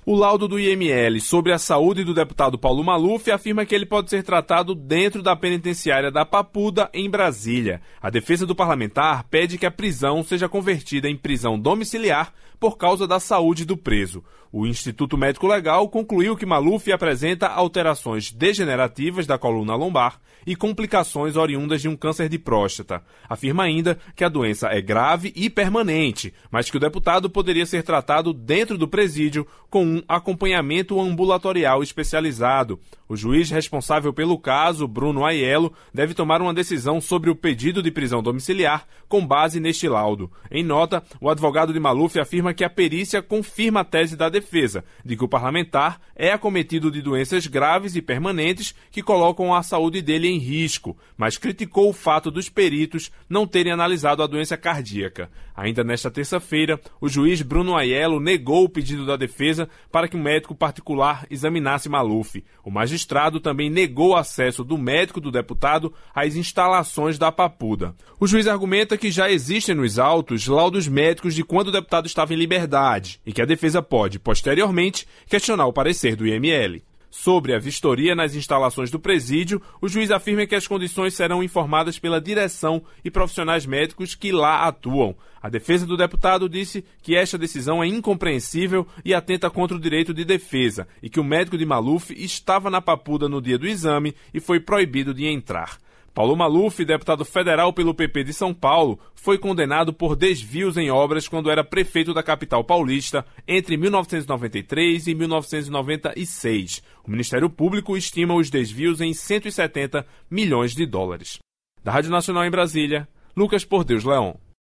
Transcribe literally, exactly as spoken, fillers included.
O laudo do I M L sobre a saúde do deputado Paulo Maluf afirma que ele pode ser tratado dentro da penitenciária da Papuda, em Brasília. A defesa do parlamentar pede que a prisão seja convertida em prisão domiciliar por causa da saúde do preso. O Instituto Médico Legal concluiu que Maluf apresenta alterações degenerativas da coluna lombar e complicações oriundas de um câncer de próstata. Afirma ainda que a doença é grave e permanente, mas que o deputado poderia ser tratado dentro do presídio com um acompanhamento ambulatorial especializado. O juiz responsável pelo caso, Bruno Aiello, deve tomar uma decisão sobre o pedido de prisão domiciliar com base neste laudo. Em nota, o advogado de Maluf afirma que a perícia confirma a tese da defesa, de que o parlamentar é acometido de doenças graves e permanentes que colocam a saúde dele em risco, mas criticou o fato dos peritos não terem analisado a doença cardíaca. Ainda nesta terça-feira, o juiz Bruno Aiello negou o pedido da defesa para que um médico particular examinasse Maluf. O magistrado também negou acesso do médico do deputado às instalações da Papuda. O juiz argumenta que já existem nos autos laudos médicos de quando o deputado estava em liberdade e que a defesa pode, posteriormente, questionar o parecer do I M L. Sobre a vistoria nas instalações do presídio, o juiz afirma que as condições serão informadas pela direção e profissionais médicos que lá atuam. A defesa do deputado disse que esta decisão é incompreensível e atenta contra o direito de defesa e que o médico de Maluf estava na Papuda no dia do exame e foi proibido de entrar. Paulo Maluf, deputado federal pelo P P de São Paulo, foi condenado por desvios em obras quando era prefeito da capital paulista entre mil novecentos e noventa e três e mil novecentos e noventa e seis. O Ministério Público estima os desvios em cento e setenta milhões de dólares. Da Rádio Nacional em Brasília, Lucas Por Deus Leão.